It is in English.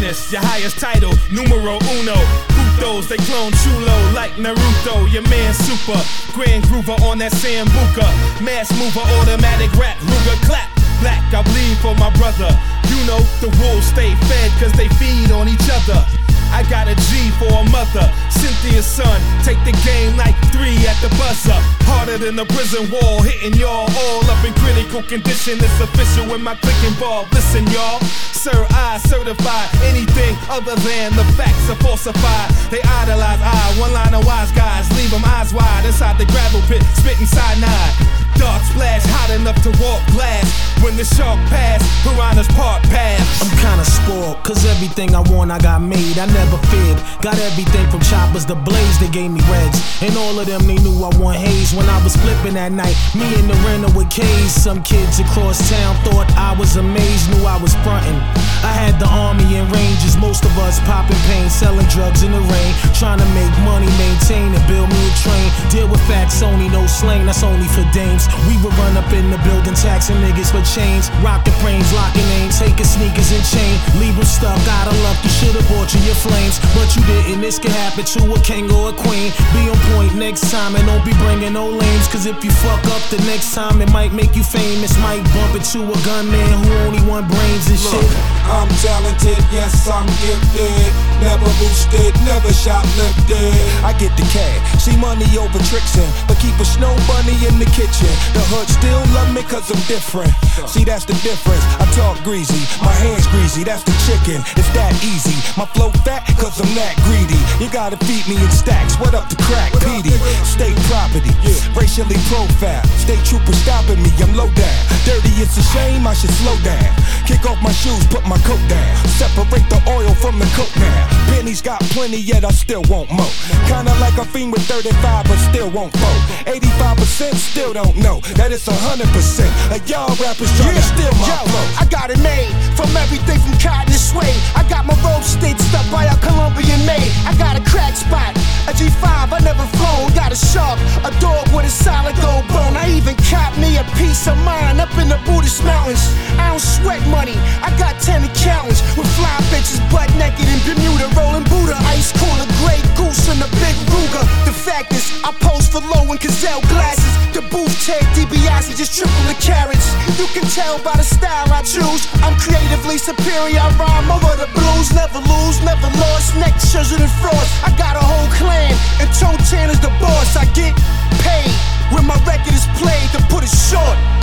greatness, your highest title, numero uno. Putos, they clone chulo like Naruto. Your man super, Grand Groover on that Sambuca. Mass mover, automatic rap, Ruger clap. Black, I bleed for my brother. You know, the wolves stay fed cause they feed on each other. I got a G for a mother, Cynthia's son. Take the game like 3 at the buzzer. Harder than the prison wall, hitting y'all all up in critical condition. It's official when my click involved. Listen, y'all, sir, I certify anything other than the facts are falsified. They idolize one line of wise guys, leave them eyes wide inside the gravel pit, spitting cyanide. Dark splash, hot enough to walk glass. When the shark pass, piranhas part paths. I'm kinda spoiled, cause everything I want I got made. I never feared, got everything from choppers to blades. They gave me reds, and all of them they knew I want haze. When I was flipping that night, me and the rental with K's. Some kids across town thought I was amazed, knew I was frontin'. I had the army and rangers, most of us popping pain, selling drugs in the rain, trying to make money, maintain and build me a train. Deal with facts only, no slang, that's only for dames. We would run up in the building, taxing niggas for chains, rockin' frames, locking names, taking sneakers and chain, leave them stuck out of luck. You should've bought you your flames, but you didn't. This could happen to a king or a queen. Be on point next time and don't be bringing no lames, cause if you fuck up the next time, it might make you famous. Might bump into a gunman who only want brains and shit. I'm talented, yes I'm gifted. Never boosted, never shoplifted. I get the cash, see money over tricks in, but keep a snow bunny in the kitchen. The hood still love me cause I'm different. See that's the difference, I talk greasy, my hands greasy, that's the chicken. It's that easy, my flow fat cause I'm that greedy. You gotta feed me in stacks, what up to crack PD? State property, racially profile. State troopers stopping me, I'm low down. Dirty, it's a shame, I should slow down. Kick off my shoes, put my coat down. Separate the oil from the coke now. Pennies got plenty, yet I still want more. Kinda like a fiend with 35, but still won't fold. 85% still don't know that it's 100%. A y'all rappers trying to steal my flow. I got it made from everything from cotton to suede. I got my robe stitched up by a Colombian maid. I got a crack spot, a G5 I never flown. Got a shark, a dog with a solid gold bone. I even caught me a piece of mind up in the Buddhist mountains. I don't sweat money, I got 10 accountants with fly bitches butt naked in Bermuda, rolling Buddha. Ice cooler, Grey Goose and a big Ruger. The fact is, I pose for low in Gazelle glasses. The booth Ted DiBiase just triple the carrots. You can tell by the style I choose, I'm creatively superior. I rhyme over the blues, never lose, never lost. Neck sugar than frost. I got a whole clan, and Toe Tan is the boss. I get paid when my record is played, to put it short.